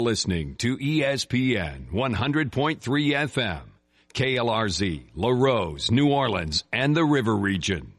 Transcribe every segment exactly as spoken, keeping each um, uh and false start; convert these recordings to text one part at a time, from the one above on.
Listening to E S P N one hundred point three F M, K L R Z, La Rose, New Orleans, and the River Region.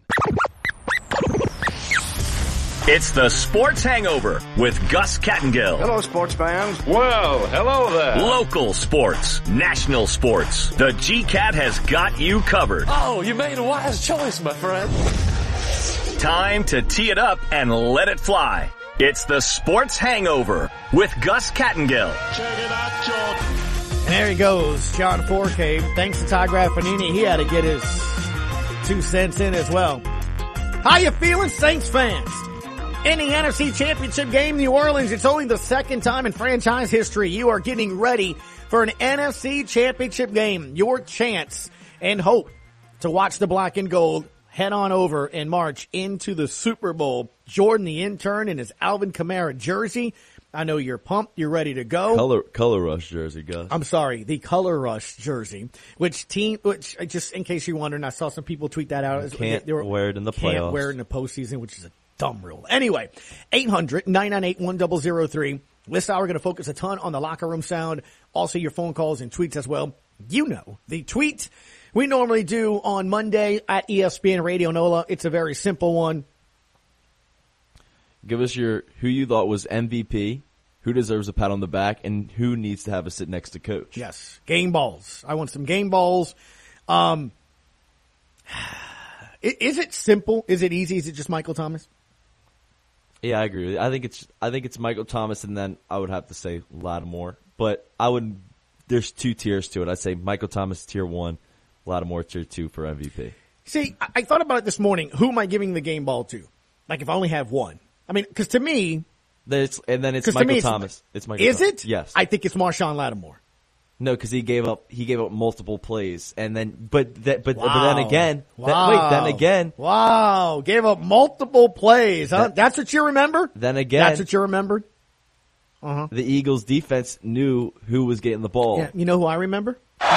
It's the Sports Hangover with Gus Kattengill. Hello, sports fans. Well, hello there. Local sports, national sports. The G CAT has got you covered. Oh, you made a wise choice, my friend. Time to tee it up and let it fly. It's the Sports Hangover with Gus Kattengill. Check it out, John. And there he goes, John Fourcade. Thanks to Ty Graffanini. He had to get his two cents in as well. How you feeling, Saints fans? In the N F C Championship game, New Orleans, it's only the second time in franchise history you are getting ready for an N F C Championship game. Your chance and hope to watch the black and gold head on over and march into the Super Bowl. Jordan, the intern, in his Alvin Kamara jersey. I know you're pumped. You're ready to go. Color, color rush jersey, Gus. I'm sorry, the color rush jersey, which team, which just in case you're wondering, I saw some people tweet that out. Can't they were, wear it in the can't playoffs. Can't wear it in the postseason, which is a dumb rule. Anyway, eight hundred, nine nine eight, one zero zero three. This hour we're going to focus a ton on the locker room sound. Also your phone calls and tweets as well. You know, the tweet we normally do on Monday at E S P N Radio NOLA. It's a very simple one. Give us your who you thought was M V P, who deserves a pat on the back, and who needs to have a sit next to coach. Yes, game balls. I want some game balls. Um, is it simple? Is it easy? Is it just Michael Thomas? Yeah, I agree with you. I think it's I think it's Michael Thomas, and then I would have to say Lattimore. But I would. There's two tiers to it. I'd say Michael Thomas tier one, Lattimore tier two for M V P. See, I, I thought about it this morning. Who am I giving the game ball to? Like if I only have one. I mean, because to me, There's, and then it's 'cause to Michael me it's- Thomas. It's Michael. is Thomas. it? Yes. I think it's Marshawn Lattimore. No, because he gave up. He gave up multiple plays, and then, but that, but, Wow. but then again, Wow. that, wait, then again, Wow, gave up multiple plays. Huh? That- That's what you remember? then again, That's what you remembered? Uh-huh. the Eagles' defense knew who was getting the ball. Yeah, you know who I remember?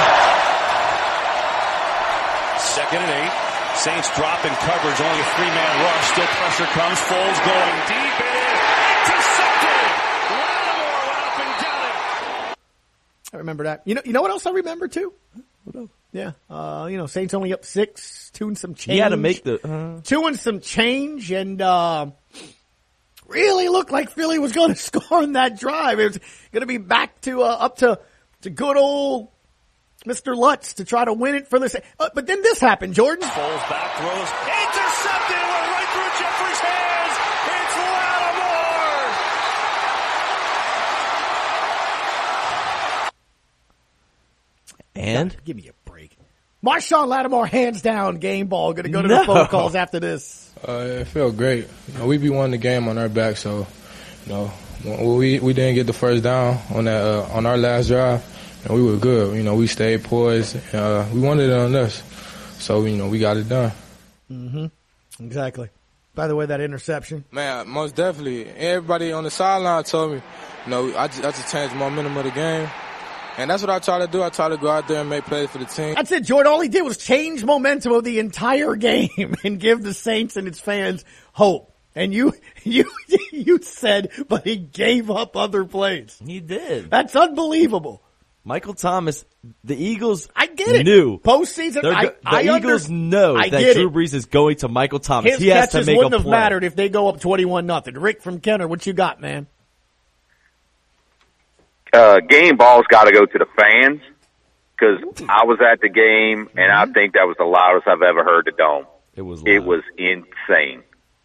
Second and eight. Saints drop in coverage. Only a three-man rush. Still pressure comes. Foles going deep. It is intercepted. Lattimore went up and got it. I remember that. You know, you know what else I remember too? What else? Yeah, uh, you know, Saints only up six, two and some change. He had to make the uh, two and some change, and uh, really looked like Philly was going to score on that drive. It was going to be back to uh, up to to good old Mister Lutz to try to win it for the. Sa- uh, but then this happened, Jordan. Foles back throws. Intercepted. It went right through Jeffrey's hands. It's Lattimore. and Give me a break. Marshawn Lattimore, hands down, game ball. Going to go to No. the phone calls after this. Uh, it felt great. You know, we be won the game on our back, so you know when we we didn't get the first down on that uh, on our last drive, and we were good. You know, we stayed poised. Uh, we wanted it on us, so you know we got it done. Mm-hmm. Exactly. By the way, that interception. Man, most definitely. Everybody on the sideline told me, you know, I just, I just changed the momentum of the game. And that's what I try to do. I try to go out there and make plays for the team. That's it, Jordan. All he did was change momentum of the entire game and give the Saints and its fans hope. And you, you, you said, but he gave up other plays. he did. That's unbelievable. Michael Thomas, the Eagles I get it. knew. Postseason, They're I, go- the I Eagles under, know I that get Drew it. Brees is going to Michael Thomas. His he has to catches make wouldn't a have play. mattered if they go up twenty-one nothing. Rick from Kenner, what you got, man? Uh, game balls got to go to the fans because I was at the game and I think that was the loudest I've ever heard the Dome. It was. It loud. was insane.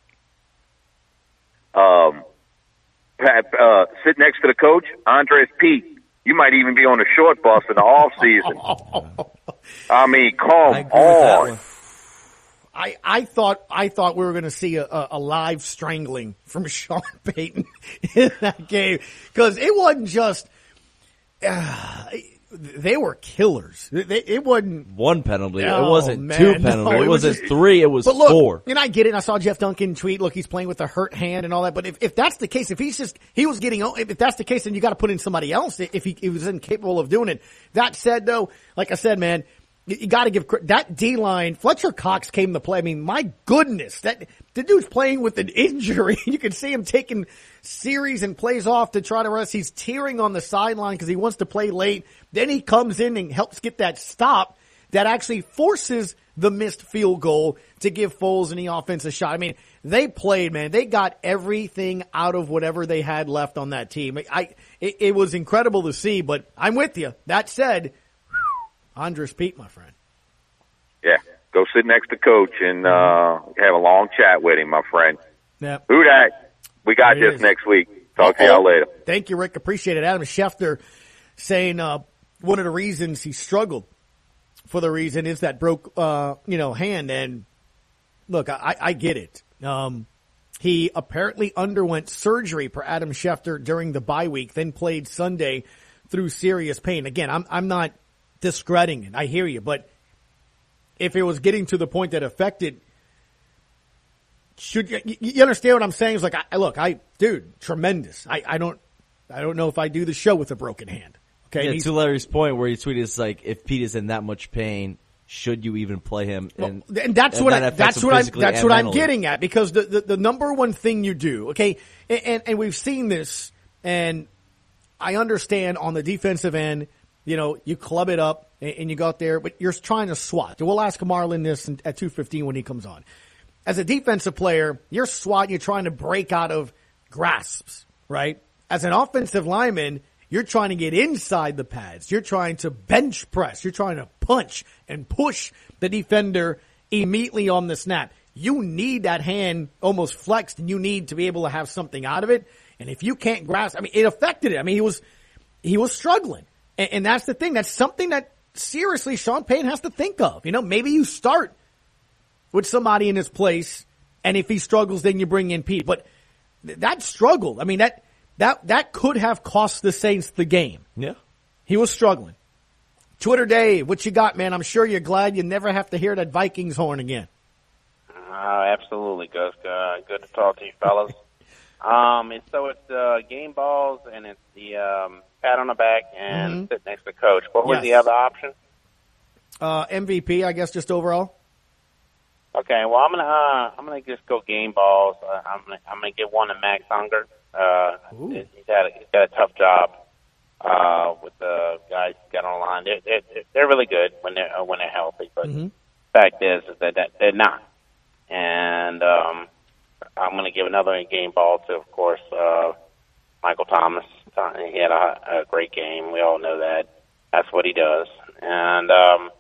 Um, Pat, uh, sit next to the coach, Andres Pete. You might even be on the short bus in the off season. I mean, come I agree with that on. one. I, I thought I thought we were going to see a, a, a live strangling from Sean Payton in that game because it wasn't just uh, they were killers. They, it wasn't One penalty. Oh, it wasn't man, two no, penalties. it it was wasn't just- three. It was But look, four. and I get it. I saw Jeff Duncan tweet, look, he's playing with a hurt hand and all that. But if, if that's the case, if he's just, he was getting, if that's the case, then you got to put in somebody else if he, he was incapable of doing it. That said, though, like I said, man, you, you got to give that D line. Fletcher Cox came to play. I mean, my goodness, that the dude's playing with an injury. You can see him taking series and plays off to try to rest. He's tearing on the sideline because he wants to play late. Then he comes in and helps get that stop that actually forces the missed field goal to give Foles any offensive shot. I mean, they played, man. They got everything out of whatever they had left on that team. I, it, it was incredible to see, but I'm with you. That said, Andres Pete, my friend. Yeah, go sit next to Coach and uh, have a long chat with him, my friend. Yep. Who dat? We got There he this is. next week. Talk to y'all later. Thank you, Rick. Appreciate it. Adam Schefter saying uh, one of the reasons he struggled for the reason is that broke, uh, you know, hand. And look, I, I get it. Um, he apparently underwent surgery per Adam Schefter during the bye week, then played Sunday through serious pain. Again, I'm, I'm not discrediting it. I hear you, but if it was getting to the point that affected, should you, you understand what I'm saying? It's like, I, look, I, dude, tremendous. I, I don't, I don't know if I do the show with a broken hand. Okay. Yeah, He's- to Larry's point where he tweeted, it's like, if Pete is in that much pain, should you even play him? And, Well, and that's and what that I, affects that's him what I'm physically that's and what I'm mentally. getting at, because the, the the number one thing you do, okay, and, and and we've seen this, and I understand on the defensive end, you know, you club it up and, and you go out there, but you're trying to swat. We'll ask Marlon this at two fifteen when he comes on. As a defensive player, you're swatting, you're trying to break out of grasps, right? As an offensive lineman, you're trying to get inside the pads. You're trying to bench press. You're trying to punch and push the defender immediately on the snap. You need that hand almost flexed, and you need to be able to have something out of it. And if you can't grasp, I mean, it affected it. I mean, he was, he was struggling. And, and that's the thing. That's something that seriously Sean Payton has to think of. You know, maybe you start with somebody in his place, and if he struggles, then you bring in Pete. But th- that struggle, I mean, that, That that could have cost the Saints the game. Yeah. He was struggling. Twitter Dave, what you got, man? I'm sure you're glad you never have to hear that Vikings horn again. Uh, absolutely, Gus. Uh, good to talk to you, fellas. um, and so it's uh, game balls, and it's the um, pat on the back and Mm-hmm. sit next to coach. What was Yes. the other option? Uh, M V P, I guess, just overall. Okay, well, I'm gonna uh, I'm gonna just go game balls. Uh, I'm gonna I'm gonna get one to Max Unger. Uh, Ooh. he's had a, he's got a tough job uh, with the guys he's got on the line. They're they're, they're really good when they're uh, when they're healthy, but Mhm. fact is, is that, that they're not. And um, I'm going to give another game ball to, of course, uh, Michael Thomas. Uh, He had a, a great game. We all know that. That's what he does. And um,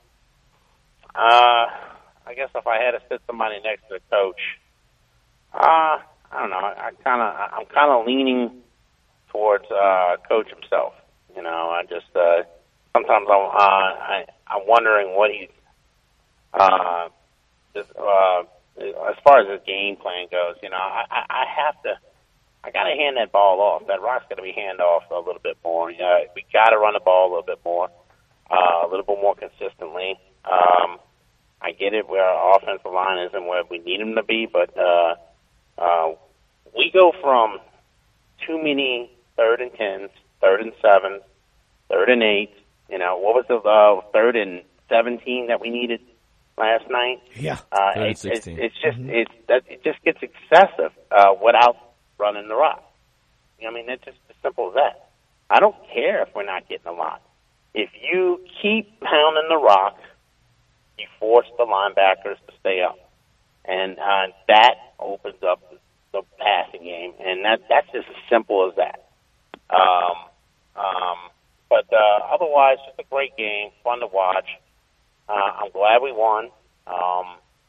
uh, I guess if I had to sit somebody next to the coach, uh, I don't know. I, I kind of, I'm kind of leaning towards uh, coach himself. You know, I just uh, sometimes I'm, uh, I, I'm wondering what he's. Uh, just, uh, as far as his game plan goes, you know, I, I I have to, I got to hand that ball off. That rock's got to be hand off a little bit more. You know, we got to run the ball a little bit more, uh, a little bit more consistently. Um, I get it where our offensive line isn't where we need them to be, but uh, uh, we go from too many third and tens, third and sevens, third and eights. You know, what was the uh, third and seventeen that we needed last night? Yeah. Uh, Third and it, it, sixteen. it's just it's that it just gets excessive uh, without running the rock. You know, I mean, it's just as simple as that. I don't care if we're not getting a lot. If you keep pounding the rock, you force the linebackers to stay up, and uh, that opens up the passing game, and that that's just as simple as that. Um, um, but uh, otherwise, just a great game, fun to watch. Uh, I'm glad we won. Um,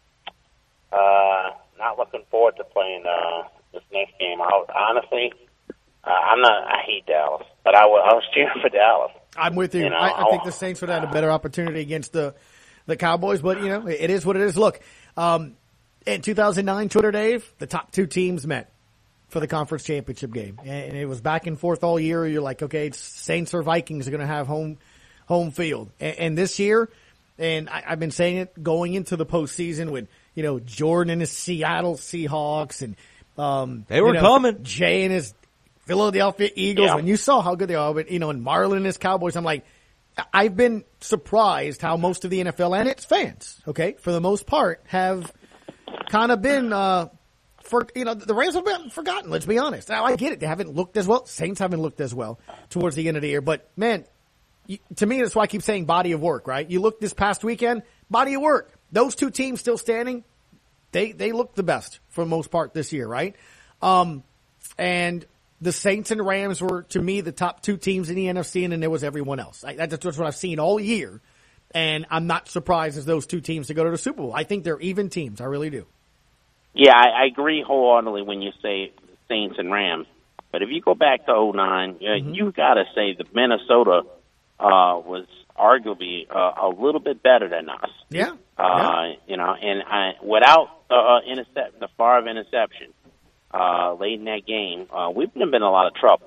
uh, not looking forward to playing uh, this next game. I, honestly, uh, I'm not. I hate Dallas, but I was, I was cheering for Dallas. I'm with you. You know, I, I think I- the Saints would have had a better opportunity against the the Cowboys, but you know, it is what it is. Look, um, in two thousand nine, Twitter Dave, the top two teams met for the conference championship game, and it was back and forth all year. You're like, okay, it's Saints or Vikings are going to have home home field, and, and this year, and I, I've been saying it going into the postseason with you know Jordan and his Seattle Seahawks, and um, They were you know, coming. Jay and his Philadelphia Eagles. Yeah. When you saw how good they are, but you know, and Marlon and his Cowboys, I'm like, I've been surprised how most of the N F L and its fans, okay, for the most part, have kind of been, uh, for, you know, the Rams have been forgotten, let's be honest. Now, I get it. They haven't looked as well. Saints haven't looked as well towards the end of the year. But, man, you, to me, that's why I keep saying body of work, right? You look this past weekend, body of work. Those two teams still standing, they, they look the best for the most part this year, right? Um, and the Saints and Rams were, to me, the top two teams in the N F C, and then there was everyone else. I, that's what I've seen all year, and I'm not surprised as those two teams to go to the Super Bowl. I think they're even teams. I really do. Yeah, I, I agree wholeheartedly when you say Saints and Rams. But if you go back to oh nine, uh, mm-hmm. you got to say that Minnesota uh, was arguably uh, a little bit better than us. Yeah. Uh, yeah. You know, and I, without uh, intercept, the Favre interception uh, late in that game, uh, we've been in a lot of trouble.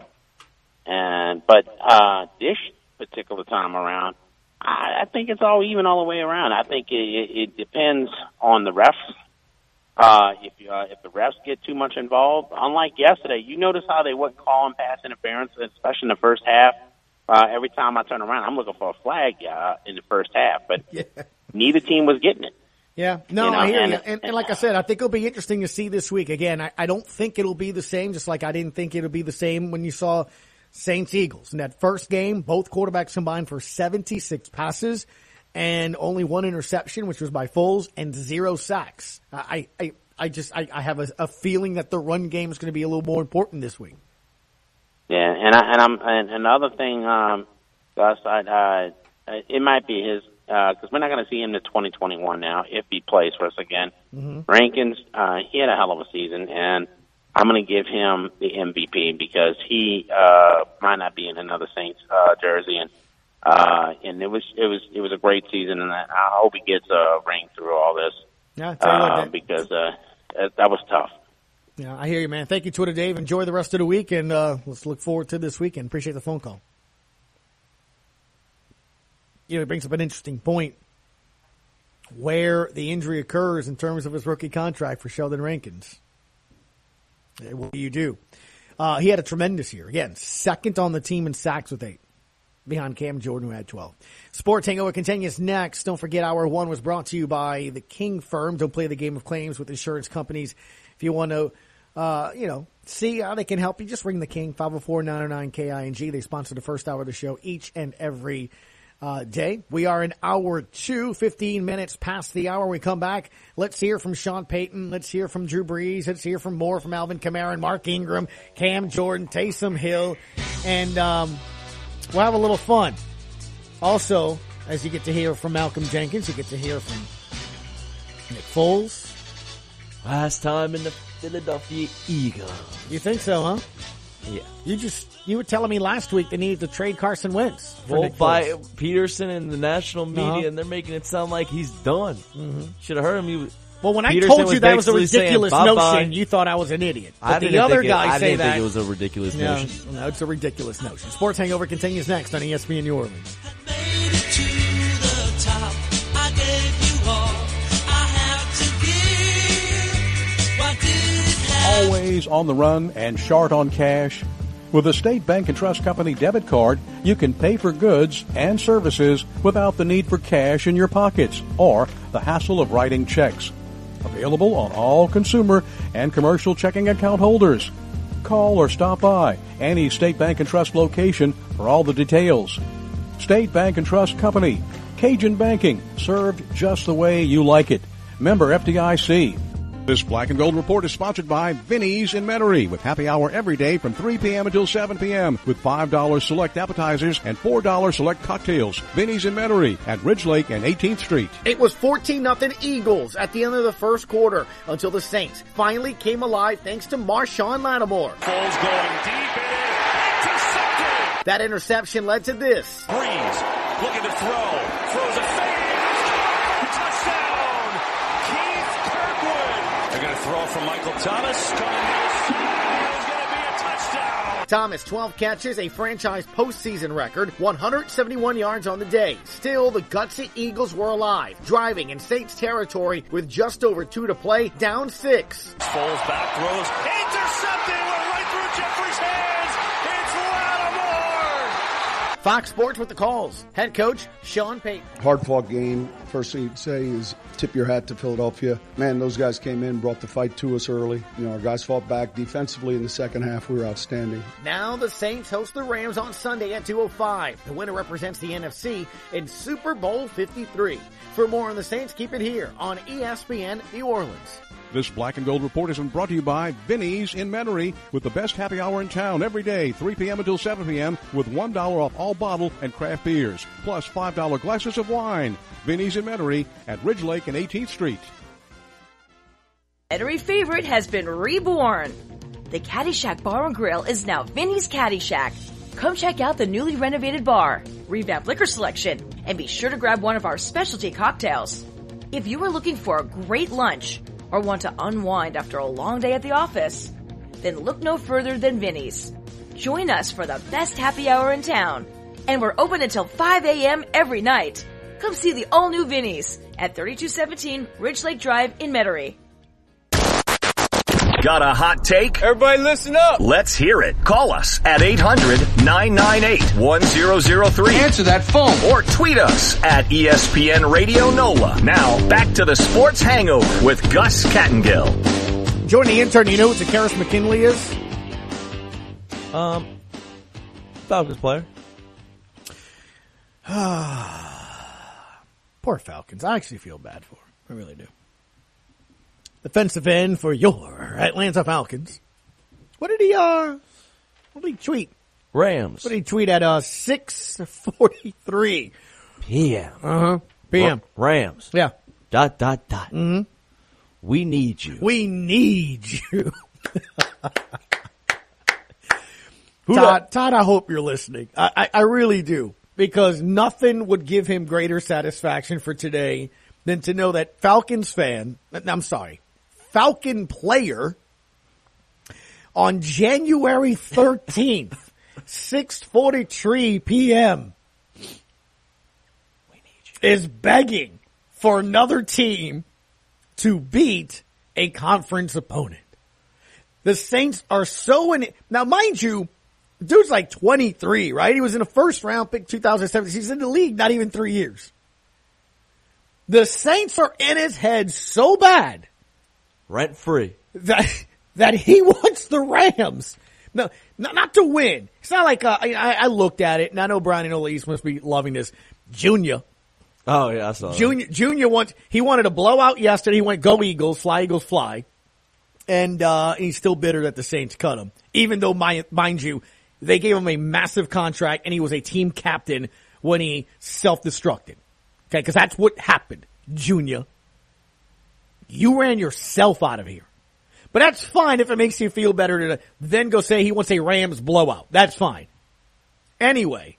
And but uh, this particular time around, I, I think it's all even all the way around. I think it, it, it depends on the refs. Uh, if you, uh, if the refs get too much involved, unlike yesterday, you notice how they wouldn't call on pass interference, especially in the first half. Uh, every time I turn around, I'm looking for a flag uh, in the first half, but yeah. neither team was getting it. Yeah, no, you know, I hear and, you. And, and like I said, I think it'll be interesting to see this week. Again, I, I don't think it'll be the same, just like I didn't think it'll be the same when you saw Saints-Eagles. In that first game, both quarterbacks combined for seventy-six passes and only one interception, which was by Foles, and zero sacks. I, I, I just, I, I have a, a feeling that the run game is going to be a little more important this week. Yeah, and I, and I'm, and another thing, um, Gus, I, uh, it might be his, uh, cause we're not going to see him in twenty twenty-one now if he plays for us again. Mm-hmm. Rankins, uh, he had a hell of a season, and I'm going to give him the M V P because he, uh, might not be in another Saints, uh, jersey, and, Uh, and it was, it was, it was a great season, and I hope he gets a ring through all this. Yeah, tell you what, uh, because, uh, that was tough. Yeah, I hear you, man. Thank you, Twitter Dave. Enjoy the rest of the week, and, uh, let's look forward to this weekend. Appreciate the phone call. You know, it brings up an interesting point where the injury occurs in terms of his rookie contract for Sheldon Rankins. What do you do? Uh, he had a tremendous year. Again, second on the team in sacks with eight, behind Cam Jordan, who had twelve. Sports Hangover continues next. Don't forget, Hour one was brought to you by the King Firm. Don't play the game of claims with insurance companies. If you want to, uh, you know, see how they can help you, just ring the King, five oh four, nine oh nine, K I N G. They sponsor the first hour of the show each and every uh, day. We are in hour two, fifteen minutes past the hour. We come back. Let's hear from Sean Payton. Let's hear from Drew Brees. Let's hear from more from Alvin Kamara and Mark Ingram, Cam Jordan, Taysom Hill, and um, we'll have a little fun. Also, as you get to hear from Malcolm Jenkins, you get to hear from Nick Foles. Last time in the Philadelphia Eagles. You think so, huh? Yeah. You just, you were telling me last week they needed to trade Carson Wentz. Well, by Peterson and the national media, uh-huh. and they're making it sound like he's done. Mm-hmm. Should have heard him. He, well, when Peterson I told you that was a ridiculous saying, notion, you thought I was an idiot. But I the other it, guys I say didn't that. think it was a ridiculous no, notion. No, it's a ridiculous notion. Sports Hangover continues next on E S P N New Orleans. Always on the run and short on cash? With a State Bank and Trust Company debit card, you can pay for goods and services without the need for cash in your pockets or the hassle of writing checks. Available on all consumer and commercial checking account holders. Call or stop by any State Bank and Trust location for all the details. State Bank and Trust Company. Cajun banking, served just the way you like it. Member F D I C. This Black and Gold Report is sponsored by Vinny's in Metairie, with happy hour every day from three p.m. until seven p.m. with five dollars select appetizers and four dollars select cocktails. Vinny's in Metairie at Ridge Lake and eighteenth Street. It was fourteen nothing Eagles at the end of the first quarter until the Saints finally came alive thanks to Marshawn Lattimore. Foles going deep and intercepted. That interception led to this. Brees looking to throw. Throws a fade. Touchdown. Keith Kirkwood. They're going to throw from Michael Thomas. Coming to is going to be a touchdown. Thomas, twelve catches, a franchise postseason record, one hundred seventy-one yards on the day. Still, the gutsy Eagles were alive, driving in Saints territory with just over two to play, down six. Foles back throws. Intercepted. Went right through Jeffrey's hands. It's Lattimore. Fox Sports with the calls. Head coach Sean Payton. Hard-fought game. First thing you'd say is tip your hat to Philadelphia. Man, those guys came in, brought the fight to us early. You know, our guys fought back defensively in the second half. We were outstanding. Now the Saints host the Rams on Sunday at two oh five. The winner represents the N F C in Super Bowl fifty-three. For more on the Saints, keep it here on E S P N New Orleans. This Black and Gold Report has been brought to you by Vinny's in Metairie, with the best happy hour in town every day, three p.m. until seven p.m. with one dollar off all bottle and craft beers, plus five dollar glasses of wine. Vinny's in Metairie at Ridge Lake and eighteenth Street. Metairie favorite has been reborn. The Caddyshack Bar and Grill is now Vinny's Caddyshack. Come check out the newly renovated bar, revamped liquor selection, and be sure to grab one of our specialty cocktails. If you are looking for a great lunch or want to unwind after a long day at the office, then look no further than Vinny's. Join us for the best happy hour in town, and we're open until five a.m. every night. Come see the all-new Vinny's at thirty-two seventeen Ridge Lake Drive in Metairie. Got a hot take? Everybody listen up. Let's hear it. Call us at eight hundred, nine nine eight, one zero zero three. Answer that phone. Or tweet us at E S P N Radio NOLA. Now, back to the Sports Hangover with Gus Kattengill. Join the intern. You know what Karis McKinley is? Um, Falcons player. Poor Falcons. I actually feel bad for him. I really do. Defensive end for your Atlanta Falcons. What did he, uh, what did he tweet? Rams. What did he tweet at, uh, six forty-three P M. Uh-huh. P M. R- Rams. Yeah. Dot, dot, dot. Mm-hmm. We need you. We need you. Who Todd, Todd, I hope you're listening. I, I, I really do. Because nothing would give him greater satisfaction for today than to know that Falcons fan, I'm sorry, Falcon player on January thirteenth, six forty-three p.m. is begging for another team to beat a conference opponent. The Saints are so in it. Now, mind you, dude's like twenty-three, right? He was in a first round pick two thousand seven. He's in the league not even three years. The Saints are in his head so bad. Rent free. That, that he wants the Rams. No, not, not to win. It's not like, uh, I, I looked at it, and I know Brian and Elise must be loving this. Junior. Oh, yeah, I saw that. Junior, Junior wants, he wanted a blowout yesterday. He went, go Eagles, fly Eagles, fly. And, uh, he's still bitter that the Saints cut him. Even though, my, mind you, they gave him a massive contract, and he was a team captain when he self-destructed. Okay, because that's what happened, Junior. You ran yourself out of here. But that's fine if it makes you feel better to then go say he wants a Rams blowout. That's fine. Anyway,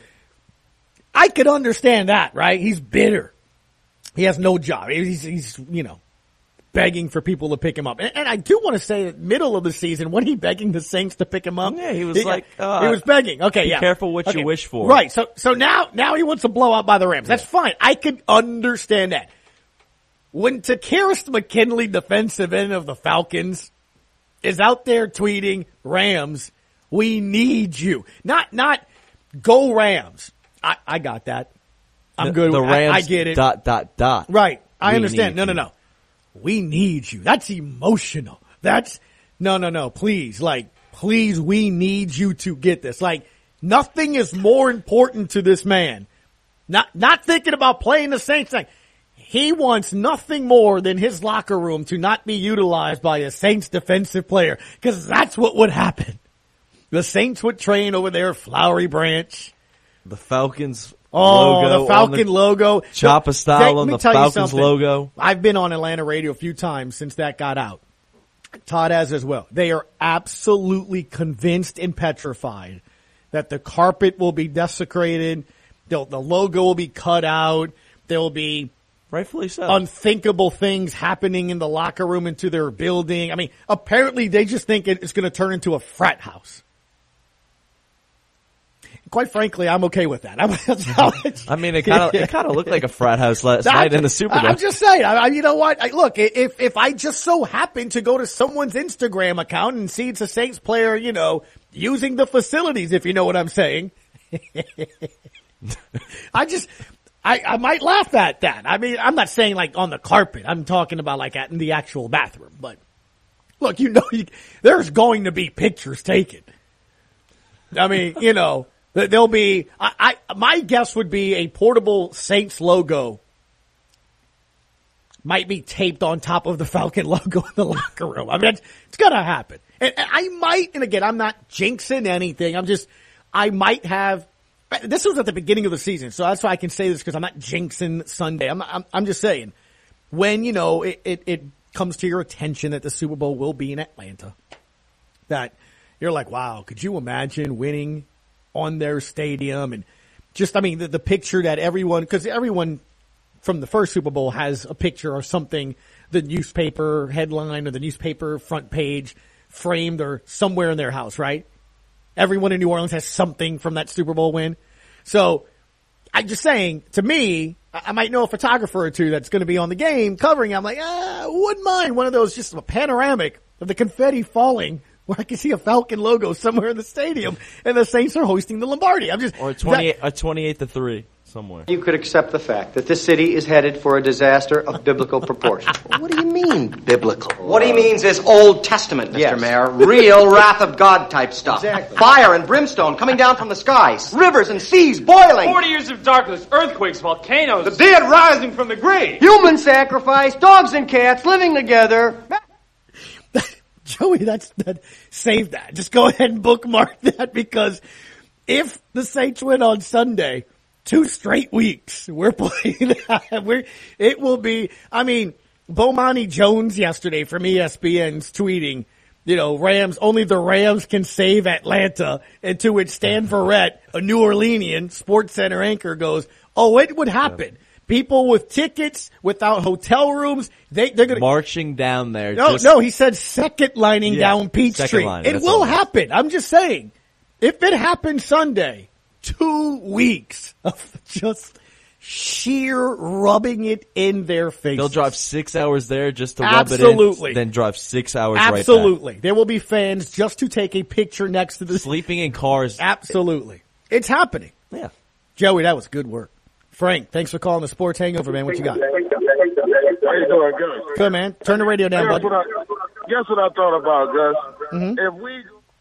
I could understand that, right? He's bitter. He has no job. He's, he's you know, begging for people to pick him up. And, and I do want to say that middle of the season, when he begging the Saints to pick him up. Yeah, he was he, like, uh, he was begging. Okay, be yeah. careful what okay. you wish for. Right. So, so now, now he wants a blowout by the Rams. That's fine. I could understand that. When Karis McKinley, defensive end of the Falcons, is out there tweeting, Rams, we need you. Not, not go Rams. I, I got that. I'm the, good. The with, Rams I, I get it. Dot, dot, dot. Right. I we understand. No, no, you. no. We need you. That's emotional. That's, no, no, no. Please, like, please, we need you to get this. Like, nothing is more important to this man. Not, not thinking about playing the Saints thing. He wants nothing more than his locker room to not be utilized by a Saints defensive player, because that's what would happen. The Saints would train over there, Flowery Branch. The Falcons oh, logo. the Falcon the logo. Choppa style on the Falcons something. logo. I've been on Atlanta radio a few times since that got out. Todd has as well. They are absolutely convinced and petrified that the carpet will be desecrated. They'll, the logo will be cut out. There will be rightfully so unthinkable things happening in the locker room into their building. I mean, apparently they just think it's going to turn into a frat house. Quite frankly, I'm okay with that. I mean, it kind of it kind of looked like a frat house last night in the Superdome. I'm just saying. I, you know what? I, look, if if I just so happen to go to someone's Instagram account and see it's a Saints player, you know, using the facilities, if you know what I'm saying, I just, I, I might laugh at that. I mean, I'm not saying like on the carpet. I'm talking about like at in the actual bathroom. But look, you know, you, there's going to be pictures taken. I mean, you know, there'll be, I, I, my guess would be a portable Saints logo might be taped on top of the Falcon logo in the locker room. I mean, it's, it's gonna happen. And, and I might, and again, I'm not jinxing anything. I'm just, I might have, this was at the beginning of the season, so that's why I can say this because I'm not jinxing Sunday. I'm, I'm, I'm just saying, when, you know, it, it, it comes to your attention that the Super Bowl will be in Atlanta, that you're like, wow, could you imagine winning on their stadium? And just, I mean, the, the picture that everyone, because everyone from the first Super Bowl has a picture or something, the newspaper headline or the newspaper front page framed or somewhere in their house, right? Everyone in New Orleans has something from that Super Bowl win. So I'm just saying, to me, I might know a photographer or two that's going to be on the game covering. I'm like, ah, wouldn't mind one of those, just a panoramic of the confetti falling where I can see a Falcon logo somewhere in the stadium and the Saints are hosting the Lombardi. I'm just, or a twenty-eight, that, a twenty-eight to three. Somewhere. You could accept the fact that this city is headed for a disaster of biblical proportions. What do you mean, biblical? What he means is Old Testament, Mister Yes. Mayor. Real wrath of God type stuff. Exactly. Fire and brimstone coming down from the skies. Rivers and seas boiling. Forty years of darkness, earthquakes, volcanoes. The dead rising from the grave. Human sacrifice, dogs and cats living together. Joey, that's, that, save that. Just go ahead and bookmark that, because if the Saints win on Sunday, two straight weeks we're playing that. We're, it will be, I mean, Bomani Jones yesterday from E S P N's tweeting, you know, Rams, only the Rams can save Atlanta. And to which Stan Verrett, a New Orleanian Sports Center anchor, goes, oh, it would happen. Yeah. People with tickets, without hotel rooms, they, they're going to marching down there. No, just, no, he said second lining yeah, down Peachtree. line, it will happen. I'm just saying, if it happens Sunday, two weeks of just sheer rubbing it in their face. They'll drive six hours there just to Absolutely. rub it in, then drive six hours Absolutely. right back. Absolutely. There will be fans just to take a picture next to the... Sleeping in cars. Absolutely. It's happening. Yeah. Joey, that was good work. Frank, thanks for calling the Sports Hangover, man. What you got? How you doing? Good. Good, man. Turn the radio down, guess bud. What I, guess what I thought about, Gus? Mm-hmm. If we...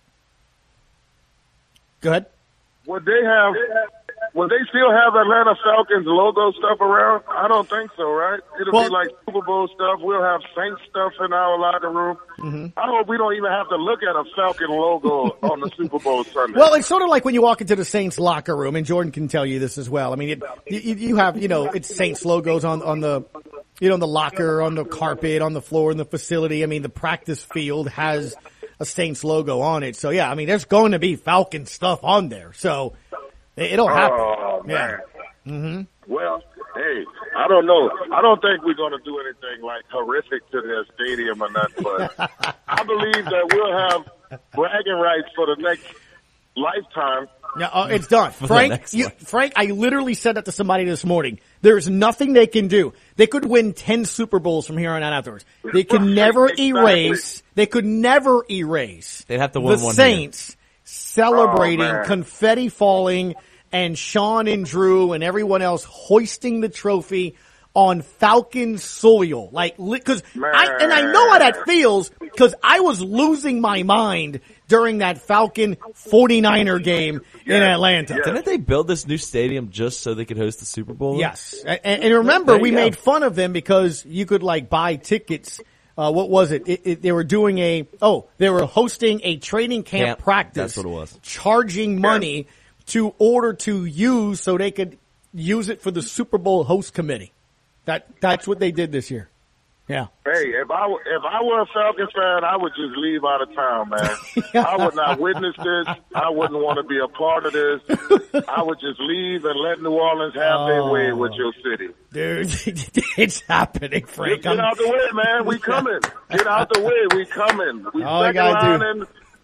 Go ahead. Would they have... Would they still have Atlanta Falcons logo stuff around? I don't think so, right? It'll well, be like Super Bowl stuff. We'll have Saints stuff in our locker room. Mm-hmm. I hope we don't even have to look at a Falcon logo on the Super Bowl Sunday. Well, it's sort of like when you walk into the Saints locker room, and Jordan can tell you this as well. I mean, it, you, you have, you know, it's Saints logos on, on the, you know, on the locker, on the carpet, on the floor in the facility. I mean, the practice field has a Saints logo on it. So, yeah, I mean, there's going to be Falcon stuff on there. So, it'll happen. Oh, man. Yeah. Mm-hmm. Well, hey, I don't know. I don't think we're going to do anything like horrific to their stadium or nothing, but I believe that we'll have bragging rights for the next lifetime. Yeah, uh, it's done. Frank, you, Frank, I literally said that to somebody this morning. There's nothing they can do. They could win ten Super Bowls from here on out afterwards. They could never exactly. erase, they could never erase They'd have to win the one Saints here. Celebrating oh, confetti falling and Sean and Drew and everyone else hoisting the trophy on Falcon soil. Like, cause I, and I know how that feels because I was losing my mind during that Falcon forty-niner game yes, in Atlanta. Yes. Didn't they build this new stadium just so they could host the Super Bowl? Yes. And, and remember, we go. made fun of them because you could like buy tickets. Uh, what was it? It, it? They were doing a, oh, they were hosting a training camp, camp practice. That's what it was. Charging money yeah. to order to use so they could use it for the Super Bowl host committee. That, that's what they did this year. Yeah. Hey, if I, if I were a Falcons fan, I would just leave out of town, man. yeah. I would not witness this. I wouldn't want to be a part of this. I would just leave and let New Orleans have oh. their way with your city. Dude, it's happening, Frank. Get out the way, man. We coming. Get out the way. We coming. We All I gotta do.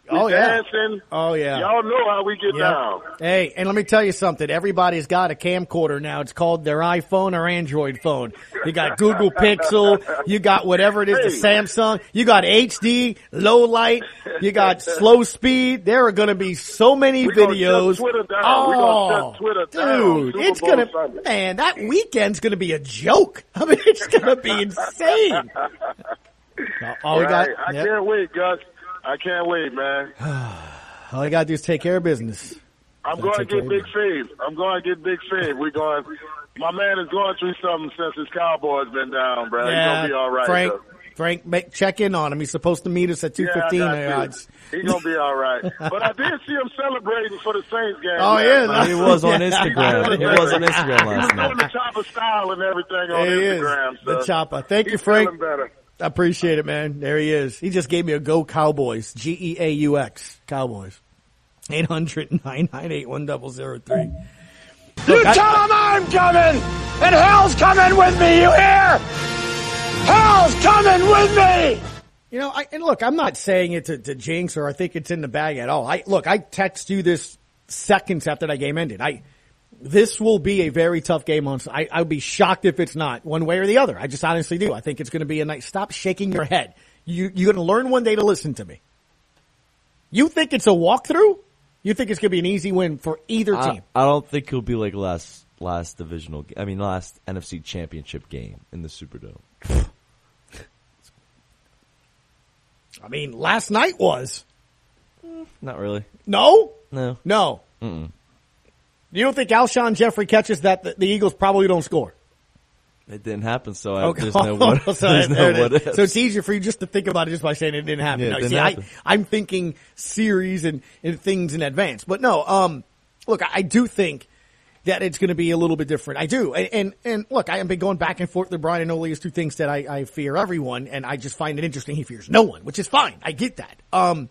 Oh, we yeah. dancing. Oh, yeah. Y'all know how we get Yep. down. Hey, and let me tell you something. Everybody's got a camcorder now. It's called their iPhone or Android phone. You got Google Pixel. You got whatever it is, the Samsung. You got H D, low light. You got slow speed. There are going to be so many We're gonna videos. shut Twitter down. Oh, We're gonna shut Twitter down. dude, Super it's Bowl going to, Sunday. man, that weekend's going to be a joke. I mean, it's going to be insane. All we got, Right. I yep. can't wait, Gus. I can't wait, man. All you got to do is take care of business. I'm Gotta going to take get care big of fave. I'm going to get big fave. We're going. My man is going through something since his Cowboys been down, bro. He's gonna be all right. Frank, though. Frank, make, check in on him. He's supposed to meet us at two fifteen. Yeah, I got you. He's gonna be all right. But I did see him celebrating for the Saints game. Oh, yeah. He was on Instagram. He was on Instagram last He was night. doing the chopper style and everything on There he is, Instagram. So the chopper. Thank you, he's Frank. feeling better. I appreciate it, man. There he is. He just gave me a go Cowboys. G E A U X. Cowboys. eight hundred, nine nine eight, one zero zero three. You tell him I'm coming, and hell's coming with me, you hear? Hell's coming with me! You know, I, and look, I'm not saying it to, to jinx or I think it's in the bag at all. I look, I text you this seconds after that game ended. I this will be a very tough game on. I I would be shocked if it's not one way or the other. I just honestly do. I think it's going to be a nice. Stop shaking your head. You you're going to learn one day to listen to me. You think it's a walkthrough? You think it's going to be an easy win for either team? I, I don't think it'll be like last last divisional. I mean, last N F C Championship game in the Superdome. I mean, last night was. Not really. No? No. No. Mm-mm. You don't think Alshon Jeffrey catches that the, the Eagles probably don't score? It didn't happen, so I, Okay. there's no what. so, there's no there it what is. ifs. So it's easier for you just to think about it just by saying it didn't happen. Yeah, it No, didn't see, happen. I, I'm thinking series and, and things in advance. But no, um, look, I, I do think that it's going to be a little bit different. I do. And, and, and look, I have been going back and forth with Brian and Oli as two things that I, I fear everyone, and I just find it interesting. He fears no one, which is fine. I get that. Um,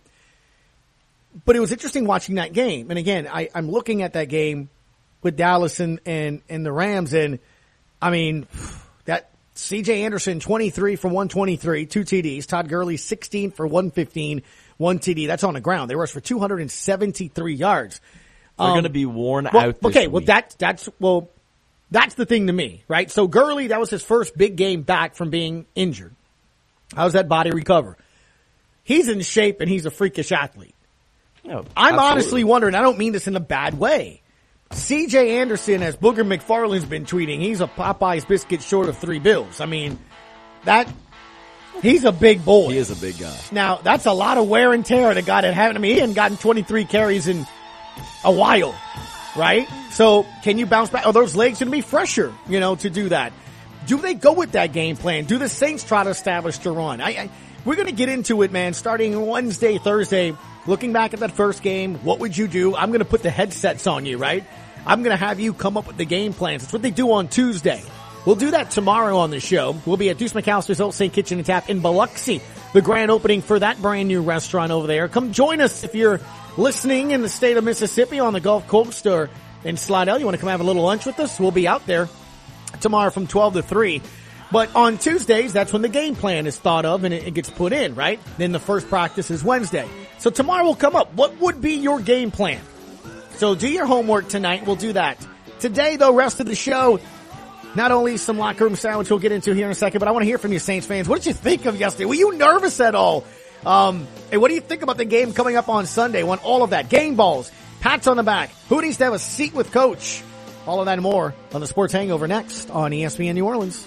but it was interesting watching that game. And again, I, I'm looking at that game with Dallas and, and, and the Rams, and I mean, that C J Anderson, twenty-three for one twenty-three, two T Ds. Todd Gurley, sixteen for one fifteen, one T D. That's on the ground. They rushed for two hundred seventy-three yards. They're Um, going to be worn well, out this okay, well, week. that, that's, well, that's the thing to me, right? So Gurley, that was his first big game back from being injured. How's that body recover? He's in shape and he's a freakish athlete. No, I'm absolutely. honestly wondering, I don't mean this in a bad way. C J Anderson, as Booger McFarland's been tweeting, he's a Popeye's biscuit short of three bills. I mean, that, he's a big boy. He is a big guy. Now, that's a lot of wear and tear on a guy that haven't, I mean, he hadn't gotten twenty-three carries in a while, right? So, can you bounce back? Are those legs going to be fresher, you know, to do that? Do they go with that game plan? Do the Saints try to establish the run? I, I we're going to get into it, man, starting Wednesday, Thursday. Looking back at that first game, what would you do? I'm going to put the headsets on you, right? I'm going to have you come up with the game plans. It's what they do on Tuesday. We'll do that tomorrow on the show. We'll be at Deuce McAllister's Old Saint Kitchen and Tap in Biloxi, the grand opening for that brand new restaurant over there. Come join us if you're listening in the state of Mississippi on the Gulf Coast or in Slidell. You want to come have a little lunch with us? We'll be out there tomorrow from twelve to three. But on Tuesdays, that's when the game plan is thought of and it, it gets put in, right? Then the first practice is Wednesday. So tomorrow will come up. What would be your game plan? So do your homework tonight. We'll do that. Today, though, rest of the show, not only some locker room sandwich we'll get into here in a second, but I want to hear from you, Saints fans. What did you think of yesterday? Were you nervous at all? Um, and what do you think about the game coming up on Sunday? Want all of that. Game balls, pats on the back. Who needs to have a seat with Coach? All of that and more on the Sports Hangover next on E S P N New Orleans.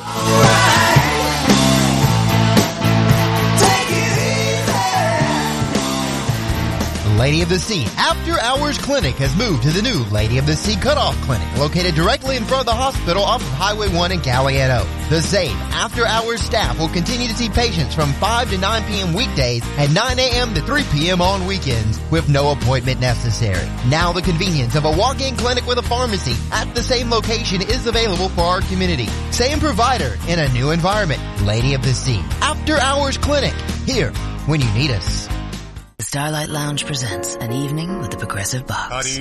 Lady of the Sea After Hours Clinic has moved to the new Lady of the Sea Cutoff Clinic, located directly in front of the hospital off of Highway one in Galliano. The same After Hours staff will continue to see patients from five to nine p.m. weekdays and nine a.m. to three p.m. on weekends with no appointment necessary. Now the convenience of a walk-in clinic with a pharmacy at the same location is available for our community. Same provider in a new environment. Lady of the Sea After Hours Clinic, here when you need us. The Starlight Lounge presents An Evening with the Progressive Box.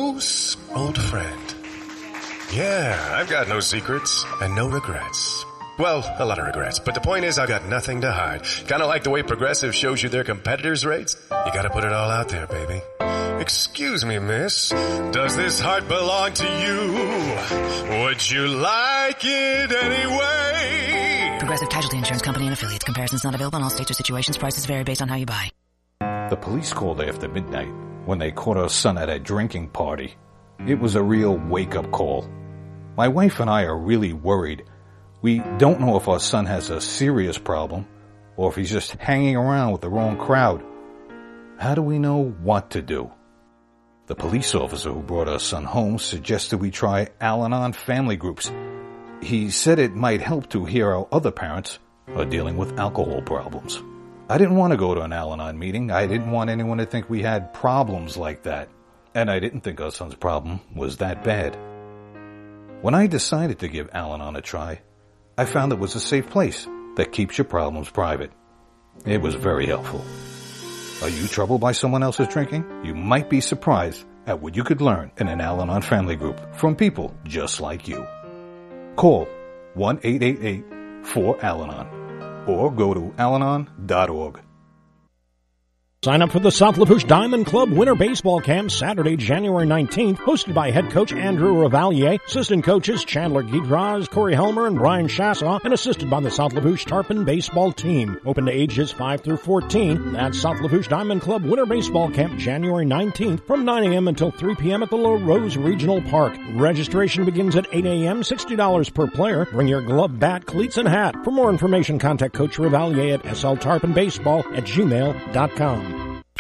Adios, old friend. Yeah, I've got no secrets and no regrets. Well, a lot of regrets, but the point is I've got nothing to hide. Kind of like the way Progressive shows you their competitors' rates. You gotta put it all out there, baby. Excuse me, miss. Does this heart belong to you? Would you like it anyway? Progressive Casualty Insurance Company and Affiliates. Comparisons not available in all states or situations. Prices vary based on how you buy. The police called after midnight when they caught our son at a drinking party. It was a real wake-up call. My wife and I are really worried. We don't know if our son has a serious problem or if he's just hanging around with the wrong crowd. How do we know what to do? The police officer who brought our son home suggested we try Al-Anon family groups. He said it might help to hear how other parents are dealing with alcohol problems. I didn't want to go to an Al-Anon meeting. I didn't want anyone to think we had problems like that. And I didn't think our son's problem was that bad. When I decided to give Al-Anon a try, I found it was a safe place that keeps your problems private. It was very helpful. Are you troubled by someone else's drinking? You might be surprised at what you could learn in an Al-Anon family group from people just like you. Call one eight eight eight four Al Anon or go to al anon dot org. Sign up for the South Lafourche Diamond Club Winter Baseball Camp Saturday, January nineteenth, hosted by head coach Andrew Revalier, assistant coaches Chandler Guidraz, Corey Helmer, and Brian Chassaw, and assisted by the South Lafourche Tarpon baseball team. Open to ages five through fourteen. That's South Lafourche Diamond Club Winter Baseball Camp, January nineteenth, from nine a.m. until three p.m. at the Low Rose Regional Park. Registration begins at eight a.m., sixty dollars per player. Bring your glove, bat, cleats, and hat. For more information, contact Coach Revalier at s l tarpon baseball at gmail dot com.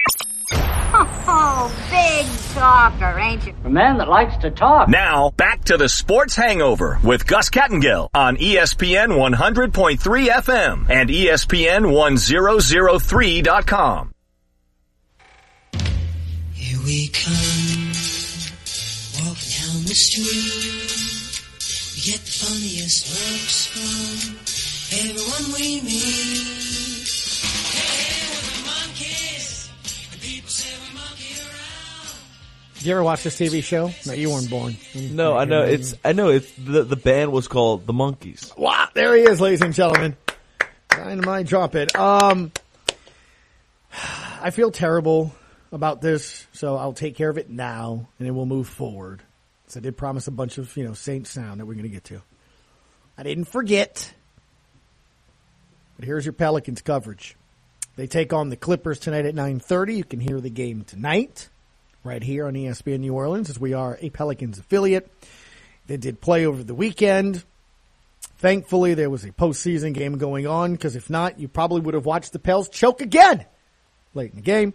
Oh, big talker, ain't you? A man that likes to talk. Now, back to the Sports Hangover with Gus Kattengill on E S P N one hundred point three F M and E S P N one thousand three dot com. Here we come, walking down the street. We get the funniest looks from everyone we meet. Did you ever watch this T V show? No, you weren't born. No, I know it's. I know it's. The the band was called the Monkees. Wow, there he is, ladies and gentlemen. Dynamite, drop it. Um, I feel terrible about this, so I'll take care of it now, and then we'll move forward. So I did promise a bunch of you know Saints sound that we're going to get to. I didn't forget. But here's your Pelicans coverage. They take on the Clippers tonight at nine thirty. You can hear the game tonight. Right here on E S P N New Orleans, as we are a Pelicans affiliate. They did play over the weekend. Thankfully, there was a postseason game going on, because if not, you probably would have watched the Pels choke again late in the game.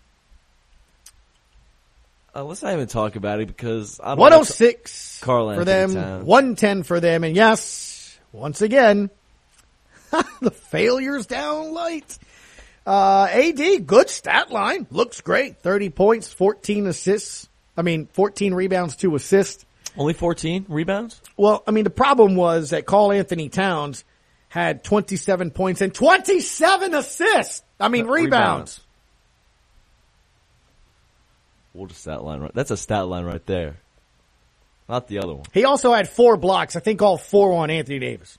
Uh, let's not even talk about it, because I don't one oh six Carl for them, Towns. one ten for them, and yes, once again, the failures down light. Uh, A D, good stat line. Looks great. thirty points, fourteen assists. I mean, fourteen rebounds, two assists. Only fourteen rebounds? Well, I mean, the problem was that Karl Anthony Towns had twenty-seven points and twenty-seven assists. I mean, Uh, rebounds. rebounds. What a stat line, right? That's a stat line right there. Not the other one. He also had four blocks. I think all four on Anthony Davis.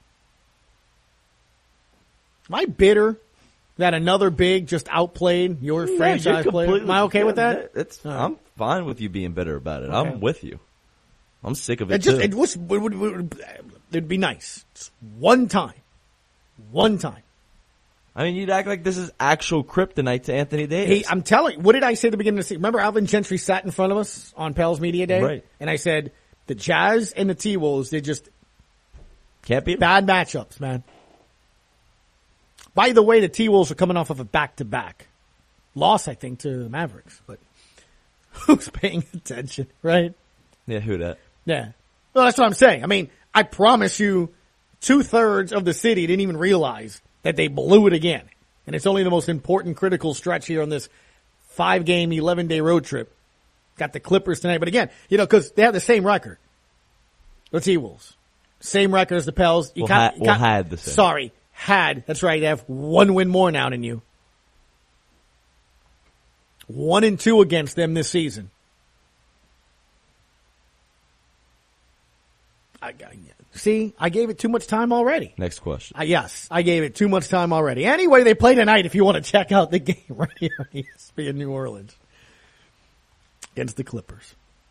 Am I bitter that another big just outplayed your Yeah, franchise you're player? Am I okay yeah, with that? It's, All right. I'm fine with you being bitter about it. Okay. I'm with you. I'm sick of it, It just too. it was it would, it would it'd be nice. Just one time, one time. I mean, you'd act like this is actual kryptonite to Anthony Davis. He, I'm telling you, what did I say at the beginning of the season? Remember Alvin Gentry sat in front of us on Pels Media Day? Right. And I said, the Jazz and the T-Wolves, they just can't be bad matchups, man. By the way, the T-Wolves are coming off of a back-to-back loss, I think, to the Mavericks. But who's paying attention, right? Yeah, who that? Yeah. Well, that's what I'm saying. I mean, I promise you, two-thirds of the city didn't even realize that they blew it again. And it's only the most important critical stretch here on this five-game, eleven-day road trip. Got the Clippers tonight. But again, you know, because they have the same record. The T-Wolves. Same record as the Pels. You Well, can't, ha- you well, can't- had the same. Sorry. Had. That's right. They have one win more now than you. One and two against them this season. I, I, see, I gave it too much time already. Next question. Uh, yes, I gave it too much time already. Anyway, they play tonight if you want to check out the game right here on E S P N New Orleans against the Clippers.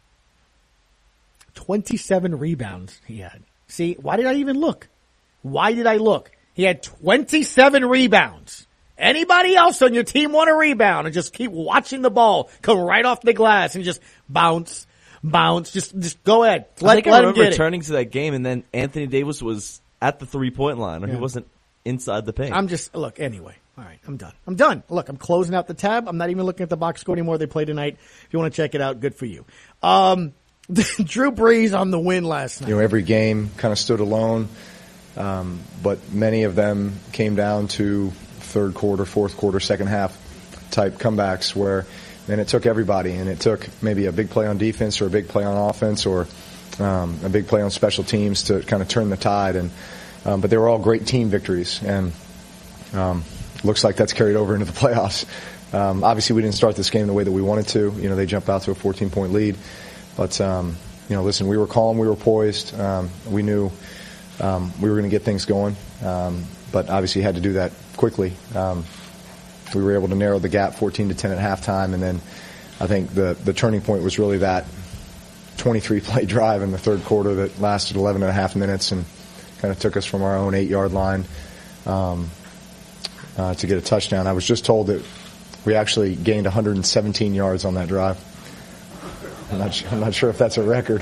twenty-seven rebounds he had. See, why did I even look? Why did I look? He had twenty-seven rebounds. Anybody else on your team want a rebound and just keep watching the ball come right off the glass and just bounce, bounce, just just go ahead. Let, I think let I him remember get it. turning to that game, and then Anthony Davis was at the three-point line, or Yeah. he wasn't inside the paint. I'm just, look, anyway. All right, I'm done. I'm done. Look, I'm closing out the tab. I'm not even looking at the box score anymore. They play tonight. If you want to check it out, good for you. Um, Drew Brees on the win last night. You know, every game kind of stood alone, um, but many of them came down to third quarter, fourth quarter, second half type comebacks where, man, it took everybody, and it took maybe a big play on defense or a big play on offense or um, a big play on special teams to kind of turn the tide. And um, but they were all great team victories, and um, looks like that's carried over into the playoffs. Um, obviously, we didn't start this game the way that we wanted to. You know, they jumped out to a fourteen-point lead. But, um, you know, listen, we were calm, we were poised. Um, we knew um, we were going to get things going. Um, but obviously had to do that quickly. Um, we were able to narrow the gap fourteen to ten at halftime. And then I think the, the turning point was really that twenty-three play drive in the third quarter that lasted eleven and a half minutes and kind of took us from our own eight-yard line um, uh, to get a touchdown. I was just told that we actually gained one hundred seventeen yards on that drive. I'm not, I'm not sure if that's a record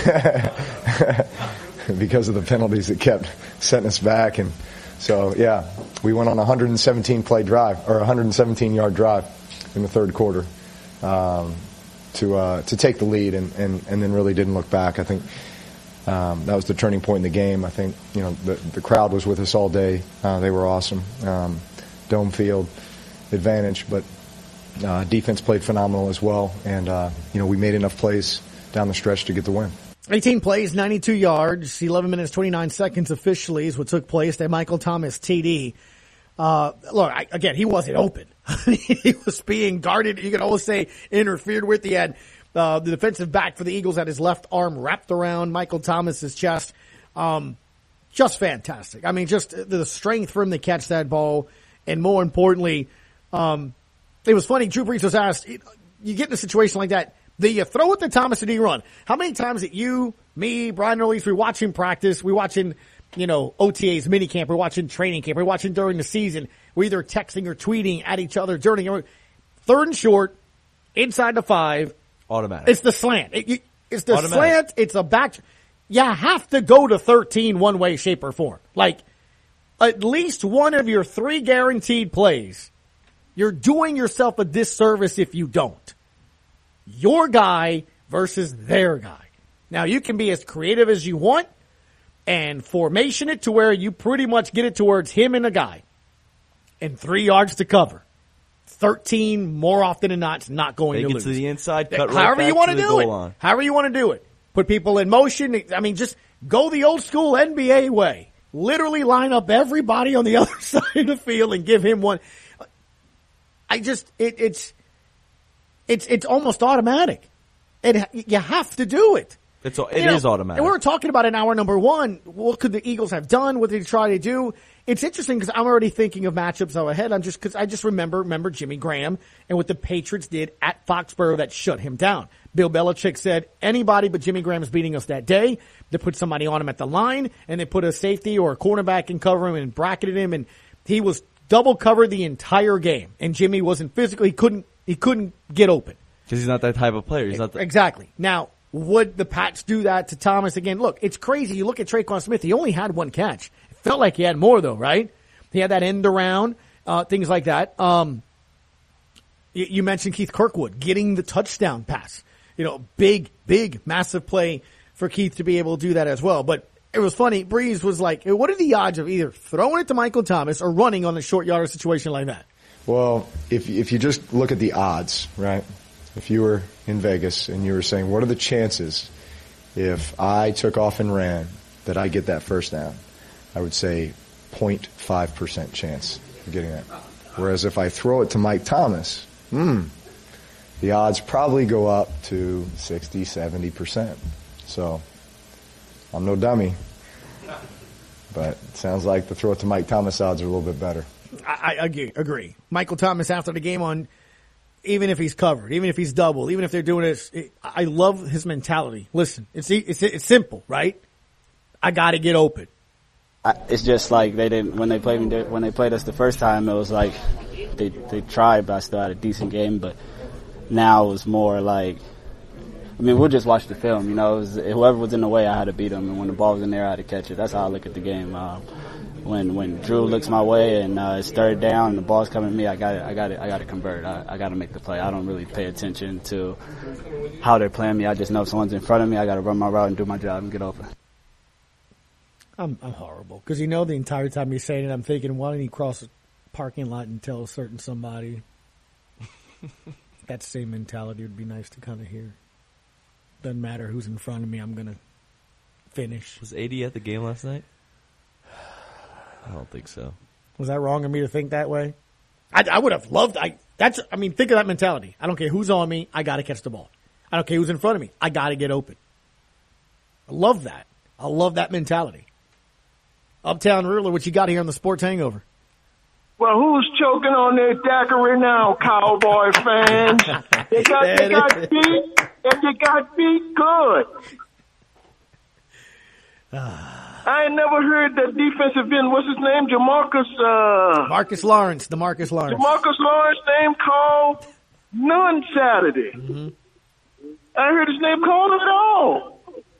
because of the penalties that kept setting us back. And so, yeah, we went on a one hundred seventeen play drive or a one hundred seventeen yard drive in the third quarter um, to uh, to take the lead and, and, and then really didn't look back. I think um, that was the turning point in the game. I think, you know, the, the crowd was with us all day. Uh, they were awesome. Um, dome field advantage, but Uh, defense played phenomenal as well, and uh, you know, we made enough plays down the stretch to get the win. eighteen plays, ninety-two yards, eleven minutes, twenty-nine seconds officially is what took place. That Michael Thomas T D. Uh, look, I, again, he wasn't open. He was being guarded. You could almost say interfered with. He had uh, the defensive back for the Eagles had his left arm wrapped around Michael Thomas's chest. Um, just fantastic. I mean, just the strength for him to catch that ball, and more importantly, um, it was funny. Drew Brees was asked, you get in a situation like that, do you throw it to Thomas or do you run? How many times that you, me, Brian Early, we watching practice, we watching, you know, O T As, minicamp, we're watching training camp, we're watching during the season, we're either texting or tweeting at each other during, third and short, inside the five. Automatic. It's the slant. It, you, it's the Automatic. slant, it's a back. You have to go to thirteen one way, shape, or form. Like, at least one of your three guaranteed plays, you're doing yourself a disservice if you don't. Your guy versus their guy. Now, you can be as creative as you want and formation it to where you pretty much get it towards him and a guy. And three yards to cover. thirteen more often than not, it's not going Take to it lose. to the inside, cut right However back you want to to the do goal it. line. However you want to do it. Put people in motion. I mean, just go the old school N B A way. Literally line up everybody on the other side of the field and give him one. I just, it, it's, it's, it's almost automatic. It, you have to do it. It's, it you know, is automatic. And we were talking about in hour number one, what could the Eagles have done? What did they try to do? It's interesting because I'm already thinking of matchups out ahead. I'm just, cause I just remember, remember Jimmy Graham and what the Patriots did at Foxborough that shut him down. Bill Belichick said, anybody but Jimmy Graham is beating us that day. They put somebody on him at the line and they put a safety or a cornerback and cover him and bracketed him, and he was double covered the entire game. And Jimmy wasn't physical. He couldn't, he couldn't get open. Because he's not that type of player. He's not the- Exactly. Now, would the Pats do that to Thomas again? Look, it's crazy. You look at Traquan Smith. He only had one catch. It felt like he had more though, right? He had that end around, uh, things like that. Um, you, you mentioned Keith Kirkwood getting the touchdown pass. You know, big, big, massive play for Keith to be able to do that as well. But it was funny. Breeze was like, what are the odds of either throwing it to Michael Thomas or running on a short yardage situation like that? Well, if if you just look at the odds, right? If you were in Vegas and you were saying, what are the chances if I took off and ran that I get that first down? I would say zero point five percent chance of getting that. Whereas if I throw it to Mike Thomas, hmm, the odds probably go up to sixty, seventy percent. So I'm no dummy. But it sounds like the throw it to Mike Thomas odds are a little bit better. I, I agree, agree. Michael Thomas after the game on, even if he's covered, even if he's double, even if they're doing this, it, I love his mentality. Listen, it's it's it's simple, right? I got to get open. I, it's just like they didn't when they played me when they played us the first time. It was like they they tried, but I still had a decent game. But now it was more like, I mean, we'll just watch the film. You know, it was, whoever was in the way, I had to beat them, and when the ball was in there, I had to catch it. That's how I look at the game. Um, when when Drew looks my way and uh, it's third down and the ball's coming to me, I got it. I got it. I got to convert. I, I got to make the play. I don't really pay attention to how they're playing me. I just know if someone's in front of me, I got to run my route and do my job and get open. I'm I'm horrible because you know the entire time you're saying it, I'm thinking, why don't you cross a parking lot and tell a certain somebody? That same mentality would be nice to kind of hear. Doesn't matter who's in front of me, I'm gonna finish. Was A D at the game last night? I don't think so. Was that wrong of me to think that way? I, I would have loved. I that's. I mean, think of that mentality. I don't care who's on me. I got to catch the ball. I don't care who's in front of me. I got to get open. I love that. I love that mentality. Uptown Ruler, what you got here on the Sports Hangover? Well, who's choking on their daiquiri now, Cowboy fans? They got, they got beat, and they got beat good. I ain't never heard the defensive end, what's his name, Jamarcus, uh... Marcus Lawrence, DeMarcus Lawrence. Jamarcus Lawrence name called none Saturday. Mm-hmm. I ain't heard his name called at all.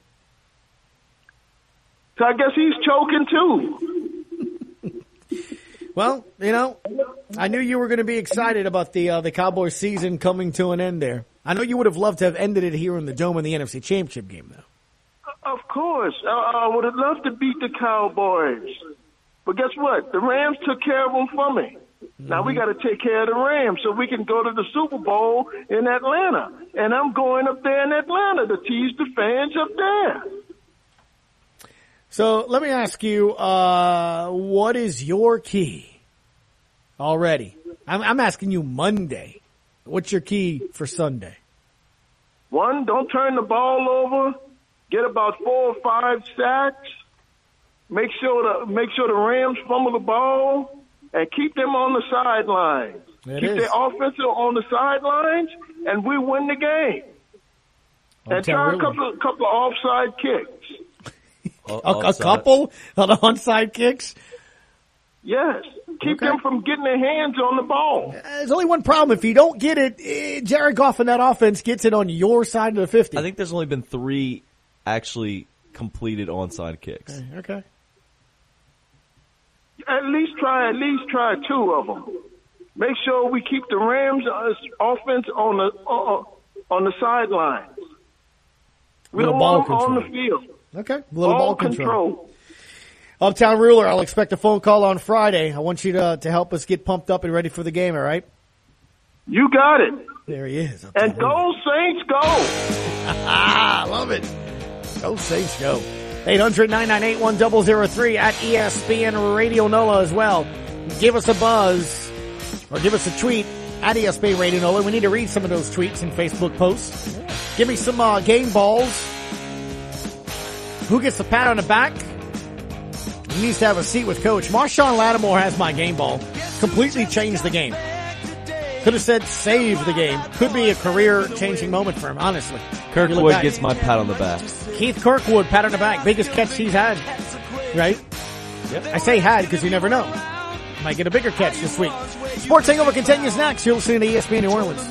So I guess he's choking too. Well, you know, I knew you were going to be excited about the uh, the Cowboys season coming to an end there. I know you would have loved to have ended it here in the Dome in the N F C Championship game, though. Of course. I, I would have loved to beat the Cowboys. But guess what? The Rams took care of them for me. Mm-hmm. Now we got to take care of the Rams so we can go to the Super Bowl in Atlanta. And I'm going up there in Atlanta to tease the fans up there. So let me ask you, uh, what is your key already? I'm, I'm asking you Monday. What's your key for Sunday? One, don't turn the ball over. Get about four or five sacks. Make sure the make sure the Rams fumble the ball and keep them on the sidelines. It keep is. their offensive on the sidelines, and we win the game. I'll and tell try a really. couple couple of offside kicks. A, a couple of onside kicks? Yes. Keep Okay. them from getting their hands on the ball. There's only one problem. If you don't get it, eh, Jared Goff and that offense gets it on your side of the fifty. I think there's only been three actually completed onside kicks. Okay. At least try, at least try two of them. Make sure we keep the Rams uh, offense on the uh, on the sidelines. We Little don't ball want them on the control. field. Okay. Little ball, Ball control. control. Uptown Ruler, I'll expect a phone call on Friday. I want you to to help us get pumped up and ready for the game, all right? You got it. There he is. And go Saints, go! I love it. Go Saints, go. eight hundred, nine nine eight, one zero zero three at E S P N Radio NOLA as well. Give us a buzz or give us a tweet at E S P N Radio NOLA. We need to read some of those tweets and Facebook posts. Give me some uh, game balls. Who gets the pat on the back? He needs to have a seat with Coach. Marshawn Lattimore has my game ball. Completely changed the game. Could have said saved the game. Could be a career-changing moment for him, honestly. Kirkwood gets my pat on the back. Keith Kirkwood, pat on the back. Biggest catch he's had. Right? Yep. I say had because you never know. Might get a bigger catch this week. Sports Hangover continues next. You're listening to E S P N New Orleans.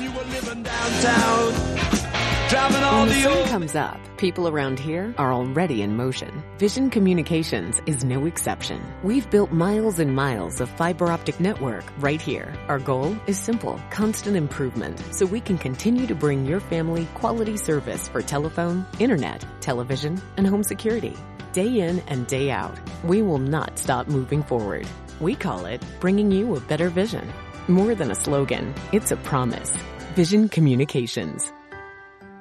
When the sun comes up, people around here are already in motion. Vision Communications is no exception. We've built miles and miles of fiber optic network right here. Our goal is simple, constant improvement, so we can continue to bring your family quality service for telephone, internet, television, and home security. Day in and day out, we will not stop moving forward. We call it bringing you a better vision. More than a slogan, it's a promise. Vision Communications.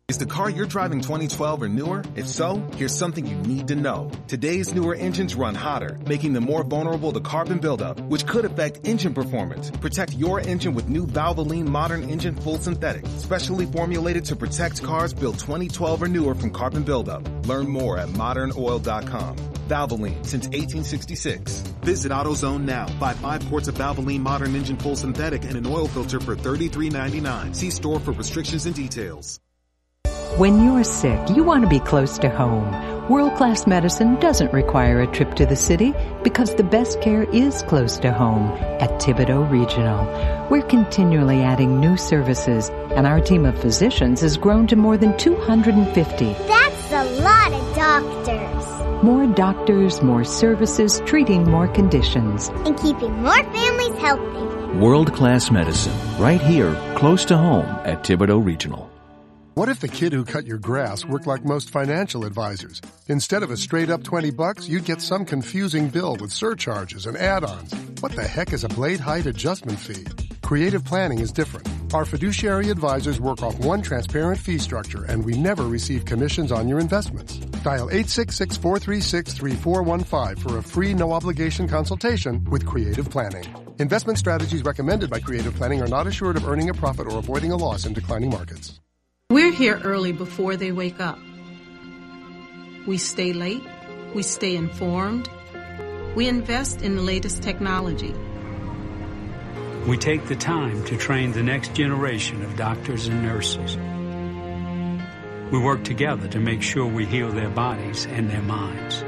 Is the car you're driving twenty twelve or newer? If so, here's something you need to know. Today's newer engines run hotter, making them more vulnerable to carbon buildup, which could affect engine performance. Protect your engine with new Valvoline Modern Engine Full Synthetic, specially formulated to protect cars built twenty twelve or newer from carbon buildup. Learn more at modern oil dot com. Valvoline, since eighteen sixty-six. Visit AutoZone now. Buy five quarts of Valvoline Modern Engine Full Synthetic and an oil filter for thirty-three ninety-nine. See store for restrictions and details. When you're sick, you want to be close to home. World-class medicine doesn't require a trip to the city because the best care is close to home at Thibodeau Regional. We're continually adding new services, and our team of physicians has grown to more than two hundred fifty. That's a lot of doctors. More doctors, more services, treating more conditions. And keeping more families healthy. World-class medicine, right here, close to home at Thibodeau Regional. What if the kid who cut your grass worked like most financial advisors? Instead of a straight-up twenty bucks, you'd get some confusing bill with surcharges and add-ons. What the heck is a blade height adjustment fee? Creative planning is different. Our fiduciary advisors work off one transparent fee structure, and we never receive commissions on your investments. Dial eight six six, four three six, three four one five for a free no-obligation consultation with Creative Planning. Investment strategies recommended by Creative Planning are not assured of earning a profit or avoiding a loss in declining markets. We're here early before they wake up. We stay late. We stay informed. We invest in the latest technology. We take the time to train the next generation of doctors and nurses. We work together to make sure we heal their bodies and their minds.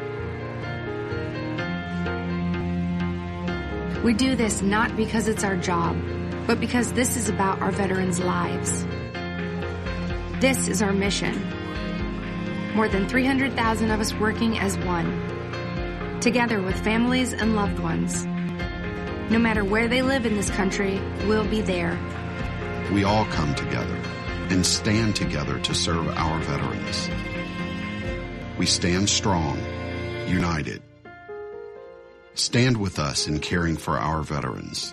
We do this not because it's our job, but because this is about our veterans' lives. This is our mission. More than three hundred thousand of us working as one, together with families and loved ones. No matter where they live in this country, we'll be there. We all come together and stand together to serve our veterans. We stand strong, united. Stand with us in caring for our veterans.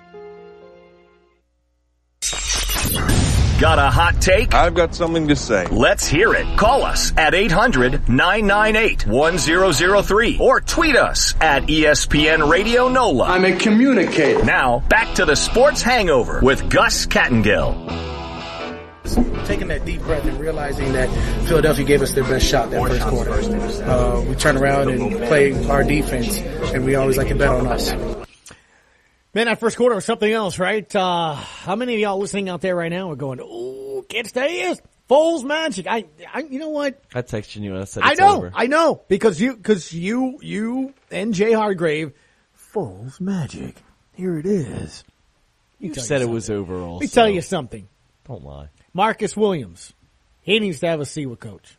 Got a hot take? I've got something to say. Let's hear it. Call us at eight hundred, nine nine eight, one zero zero three or tweet us at E S P N Radio NOLA. I'm a communicator. Now, back to the Sports Hangover with Gus Kattengill. Taking that deep breath and realizing that Philadelphia gave us their best shot that first quarter. Uh, we turn around and play our defense, and we always like to bet on us. Man, that first quarter was something else, right? Uh, how many of y'all listening out there right now are going, "Oh, can't stay is Foles magic"? I, I, you know what? I texted you and I said I it's know, over. I know, because you, because you, you and Jay Hargrave, Foles magic. Here it is. You said it was over. Also, Let me tell you something. Don't lie. Marcus Williams, he needs to have a seat with coach.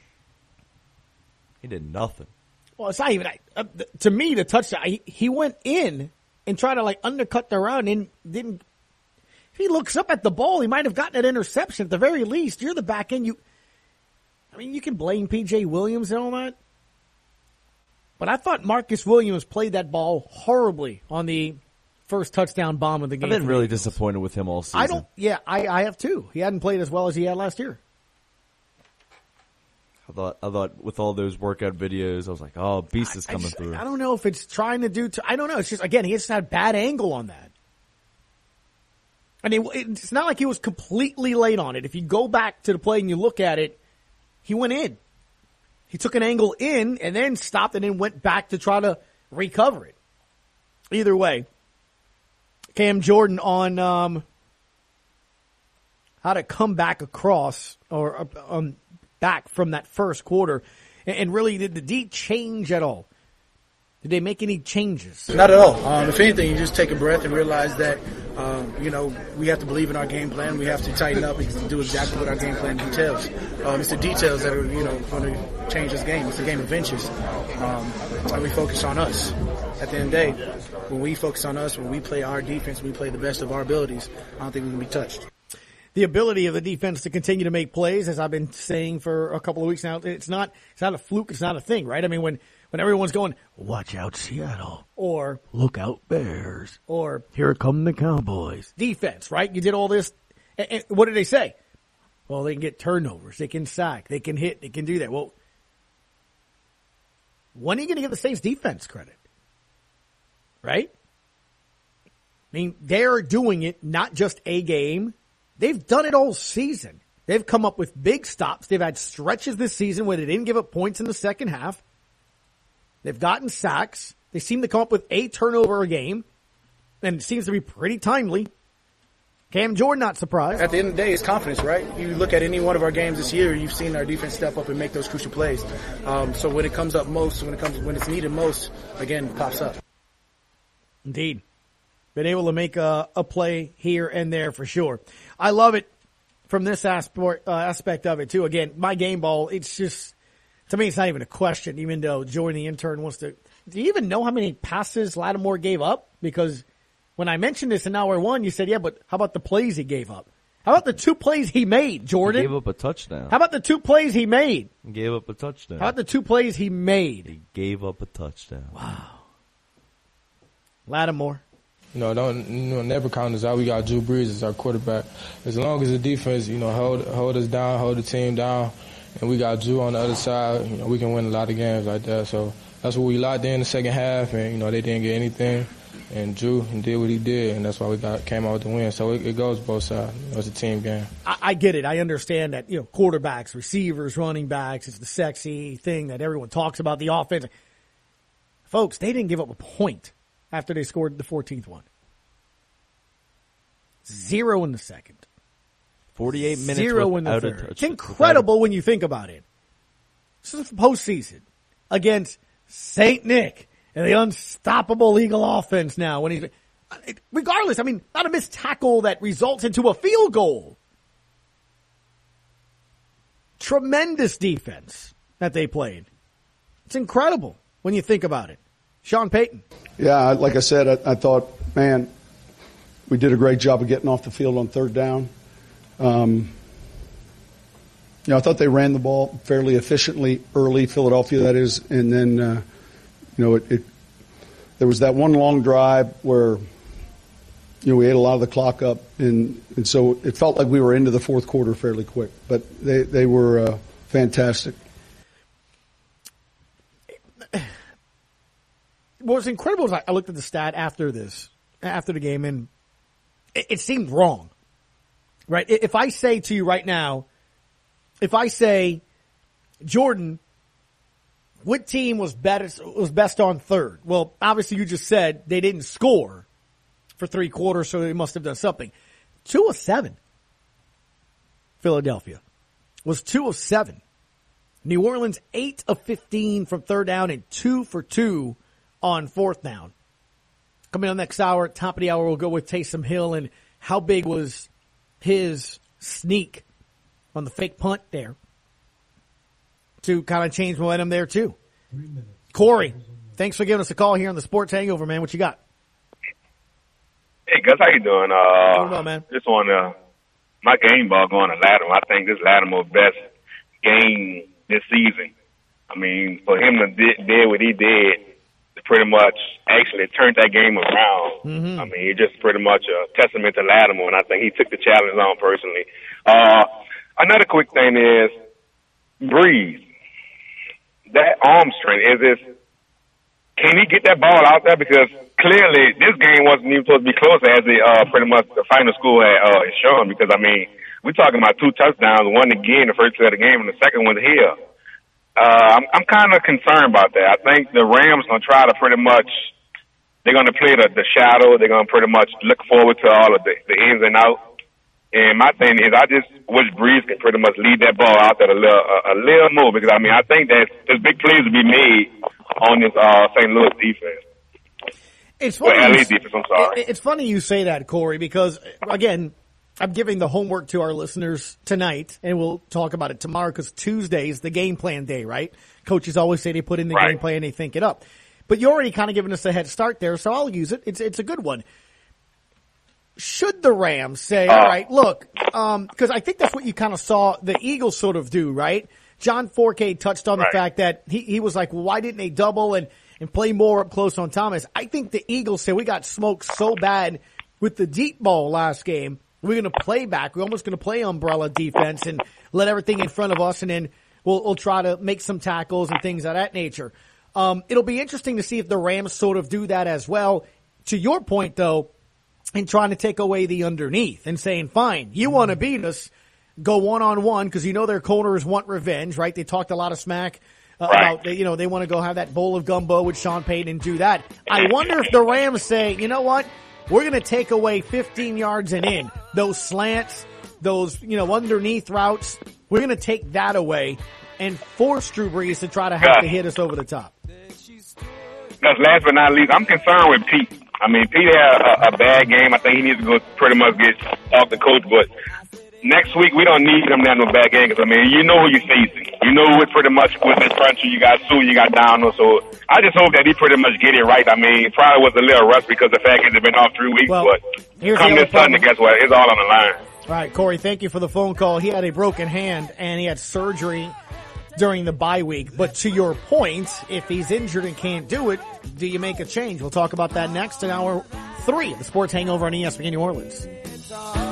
He did nothing. Well, it's not even uh, to me the touchdown. He, he went in and tried to like undercut the run and didn't. If he looks up at the ball, he might have gotten an interception at the very least. You're the back end. You, I mean, you can blame P J Williams and all that, but I thought Marcus Williams played that ball horribly on the first touchdown bomb of the game. I've been really disappointed with him all season. I don't. Yeah, I, I have too. He hadn't played as well as he had last year. I thought, I thought with all those workout videos, I was like, oh, Beast is coming I just, through. I don't know if it's trying to do, to, I don't know. It's just, again, he just had a bad angle on that. I mean, it's not like he was completely late on it. If you go back to the play and you look at it, he went in. He took an angle in and then stopped and then went back to try to recover it. Either way, Cam Jordan on um, how to come back across or um, back from that first quarter. And really, did the D change at all? Did they make any changes? Not at all. Um, if anything, you just take a breath and realize that, um, you know, we have to believe in our game plan. We have to tighten up and do exactly what our game plan details. Um, it's the details that are, you know, going to change this game. It's a game of inches. Um, and we focus on us. At the end of the day, when we focus on us, when we play our defense, we play the best of our abilities, I don't think we can be touched. The ability of the defense to continue to make plays, as I've been saying for a couple of weeks now, it's not it's not a fluke, it's not a thing, right? I mean, when, when everyone's going, watch out Seattle, or look out Bears, or here come the Cowboys. Defense, right? You did all this, and, and what did they say? Well, they can get turnovers. They can sack. They can hit. They can do that. Well, when are you going to give the Saints defense credit? Right? I mean, they're doing it not just a game. They've done it all season. They've come up with big stops. They've had stretches this season where they didn't give up points in the second half. They've gotten sacks. They seem to come up with a turnover a game, and it seems to be pretty timely. Cam Jordan, not surprised. At the end of the day, it's confidence, right? You look at any one of our games this year, you've seen our defense step up and make those crucial plays. Um, so when it comes up most, when it comes, when it's needed most, again, it pops up. Indeed. Been able to make a, a play here and there for sure. I love it from this aspect, uh, aspect of it, too. Again, my game ball, it's just, to me, it's not even a question, even though Jordan, the intern, wants to. Do you even know how many passes Lattimore gave up? Because when I mentioned this in hour one, you said, yeah, but how about the plays he gave up? How about the two plays he made, Jordan? He gave up a touchdown. How about the two plays he made? He gave up a touchdown. How about the two plays he made? He gave up a touchdown. Wow. Lattimore. You know, don't you know, never count us out. We got Drew Brees as our quarterback. As long as the defense, you know, hold hold us down, hold the team down, and we got Drew on the other side, you know, we can win a lot of games like that. So that's what we locked in the second half, and you know, they didn't get anything. And Drew did what he did, and that's why we got came out with the win. So it, it goes both sides. It was a team game. I, I get it. I understand that, you know, quarterbacks, receivers, running backs, it's the sexy thing that everyone talks about, the offense. Folks, they didn't give up a point after they scored the fourteenth one. Zero in the second. forty-eight minutes Zero in the without third. a touch. It's incredible when you think about it. This is the postseason against Saint Nick and the unstoppable Eagle offense now. When he's regardless, I mean, not a missed tackle that results into a field goal. Tremendous defense that they played. It's incredible when you think about it. Sean Payton. Yeah, like I said, I, I thought, man, we did a great job of getting off the field on third down. Um, you know, I thought they ran the ball fairly efficiently early, Philadelphia, that is, and then, uh, you know, it, it there was that one long drive where, you know, we ate a lot of the clock up, and, and so it felt like we were into the fourth quarter fairly quick. But they, they were uh, fantastic. What was incredible is I looked at the stat after this, after the game, and it, it seemed wrong, right? If I say to you right now, if I say, Jordan, what team was best, was best on third? Well, obviously you just said they didn't score for three quarters, so they must have done something. Two of seven. Philadelphia was two of seven. New Orleans, eight of fifteen from third down and two for two on fourth down. Coming on next hour, top of the hour, we'll go with Taysom Hill and how big was his sneak on the fake punt there to kind of change momentum there too. Corey, thanks for giving us a call here on the Sports Hangover, man. What you got? Hey, Gus, how you doing? Uh, doing well, man. Just on uh, my game ball going to Lattimore. I think this Lattimore's best game this season. I mean, for him to did, did what he did, pretty much actually turned that game around. Mm-hmm. I mean, it's just pretty much a testament to Lattimore, and I think he took the challenge on personally. Uh, another quick thing is Breeze. That arm strength, is this, can he get that ball out there? Because clearly this game wasn't even supposed to be close as the, uh, pretty much the final score had uh, shown, because, I mean, we're talking about two touchdowns, one again the first set of the game and the second one here. Uh, I'm, I'm kind of concerned about that. I think the Rams going to try to pretty much, they're going to play the, the shadow. They're going to pretty much look forward to all of the, the ins and outs. And my thing is, I just wish Breeze can pretty much lead that ball out there a little, a, a little more, because, I mean, I think that there's big plays to be made on this uh, Saint Louis defense. It's funny. Well, L A defense, I'm sorry. It, it's funny you say that, Corey, because, again, I'm giving the homework to our listeners tonight, and we'll talk about it tomorrow because Tuesday is the game plan day, right? Coaches always say they put in the right. game plan and they think it up. But you're already kind of giving us a head start there, so I'll use it. It's it's a good one. Should the Rams say, all right, look, um, because I think that's what you kind of saw the Eagles sort of do, right? John Forcade touched on the right. fact that he, he was like, well, why didn't they double and, and play more up close on Thomas? I think the Eagles said we got smoked so bad with the deep ball last game. We're going to play back. We're almost going to play umbrella defense and let everything in front of us, and then we'll, we'll try to make some tackles and things of that nature. Um, it'll be interesting to see if the Rams sort of do that as well. To your point, though, in trying to take away the underneath and saying, fine, you want to beat us, go one-on-one, because you know their corners want revenge, right? They talked a lot of smack uh, right. about, you know, they want to go have that bowl of gumbo with Sean Payton and do that. I wonder if the Rams say, you know what, we're going to take away fifteen yards and in. Those slants, those, you know, underneath routes, we're going to take that away and force Drew Brees to try to have to hit us over the top. Because last but not least, I'm concerned with Pete. I mean, Pete had a, a bad game. I think he needs to go pretty much get off the coach. But next week, we don't need him to have no bad game. Because, I mean, you know who you're facing. You know who pretty much with this country. You got Sue, you got Donald. So I just hope that he pretty much get it right. I mean, it probably was a little rushed because the fact he's been off three weeks. Well, but come this Sunday, guess what? It's all on the line. All right, Corey, thank you for the phone call. He had a broken hand, and he had surgery during the bye week. But to your point, if he's injured and can't do it, do you make a change? We'll talk about that next in hour three of the Sports Hangover on E S P N New Orleans.